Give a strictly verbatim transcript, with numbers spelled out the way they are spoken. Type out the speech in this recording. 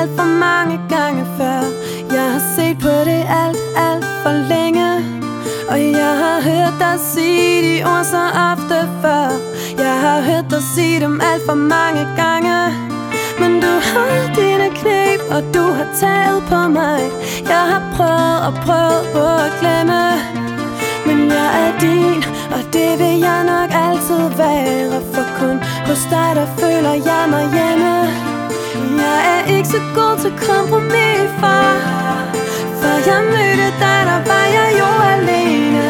alt for mange gange før. Jeg har set på det alt, alt for længe, og jeg har hørt dig sige de ord så ofte før. Jeg har hørt dig sige dem alt for mange gange. Men du har dine knæb, og du har taget på mig. Jeg har prøvet og prøvet på at glemme, men jeg er din, og det vil jeg nok altid være. For kun hos dig, der føler jeg mig hjemme. Jeg er ikke så god til kompromis, far. Før jeg mødte dig, der var jeg jo alene.